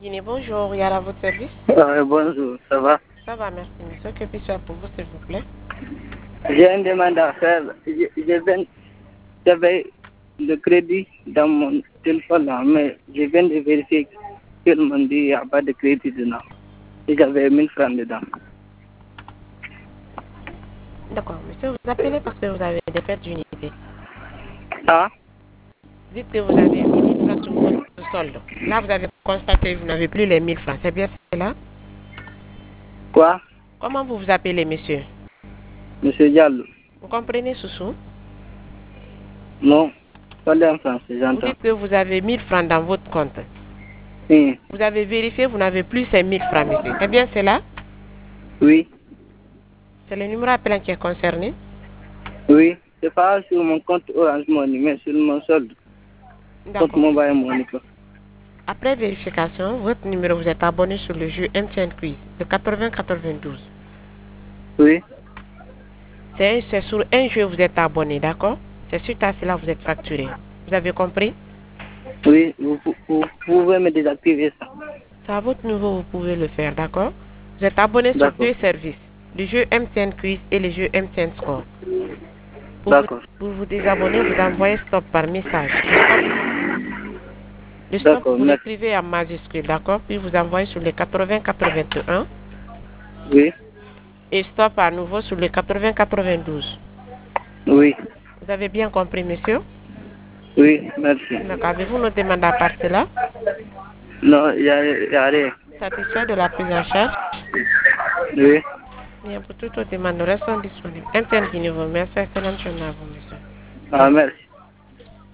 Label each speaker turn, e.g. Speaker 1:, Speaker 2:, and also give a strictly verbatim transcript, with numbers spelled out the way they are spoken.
Speaker 1: Guinée, bonjour, Yara, votre service.
Speaker 2: Euh, bonjour, ça va?
Speaker 1: Ça va, merci, monsieur. Que puis-je faire pour vous, s'il vous plaît?
Speaker 2: J'ai une demande à faire. Je- je viens- J'avais le crédit dans mon téléphone, là, mais je viens de vérifier qu'ils m'ont dit qu'il n'y a pas de crédit dedans. Et j'avais mille francs dedans.
Speaker 1: D'accord, monsieur, vous appelez parce que vous avez des pertes d'unité.
Speaker 2: Ah?
Speaker 1: Dites que vous avez mille francs sur votre solde. Là, vous avez constaté que vous n'avez plus les mille francs. C'est bien cela?
Speaker 2: Quoi?
Speaker 1: Comment vous vous appelez, monsieur?
Speaker 2: Monsieur Diallo?
Speaker 1: Vous comprenez, Soussou?
Speaker 2: Non, parlez en français,
Speaker 1: Vous
Speaker 2: j'entends.
Speaker 1: dites que vous avez mille francs dans votre compte.
Speaker 2: Oui.
Speaker 1: Vous avez vérifié, vous n'avez plus ces mille francs, monsieur. C'est bien cela?
Speaker 2: Oui.
Speaker 1: C'est le numéro appelant qui est concerné?
Speaker 2: Oui. C'est pas sur mon compte Orange Money, mais sur mon solde. Compte
Speaker 1: D'accord.
Speaker 2: Mobile Money.
Speaker 1: Après vérification, votre numéro, vous êtes abonné sur le jeu M T N Quiz de quatre-vingts quatre-vingt-douze.
Speaker 2: Oui.
Speaker 1: C'est c'est sur un jeu vous êtes abonné, d'accord? C'est suite à cela vous êtes facturé. Vous avez compris?
Speaker 2: Oui, vous, vous, vous pouvez me désactiver ça.
Speaker 1: C'est à votre niveau, vous pouvez le faire, d'accord? Vous êtes abonné sur
Speaker 2: D'accord.
Speaker 1: deux services, le jeu M T N Quiz et le jeu M T N Score. Pour vous,
Speaker 2: D'accord.
Speaker 1: pour vous désabonner, vous envoyez stop par message. Le stop,
Speaker 2: D'accord,
Speaker 1: vous
Speaker 2: merci.
Speaker 1: l'écrivez en majuscule, d'accord? Puis vous envoyez sur les quatre-vingts quatre-vingt-un
Speaker 2: Oui.
Speaker 1: et stop à nouveau sur les quatre-vingts quatre-vingt-douze.
Speaker 2: Oui.
Speaker 1: Vous avez bien compris, monsieur?
Speaker 2: Oui, merci.
Speaker 1: D'accord. Avez-vous nos demandes à part cela?
Speaker 2: Non, il n'y a, y a rien.
Speaker 1: Satisfait de la prise en charge?
Speaker 2: Oui.
Speaker 1: Bien, pour toutes vos demandes, nous restons disponibles. M T N Guinée vous remercie. Excellente journée à vous, monsieur.
Speaker 2: Ah, merci.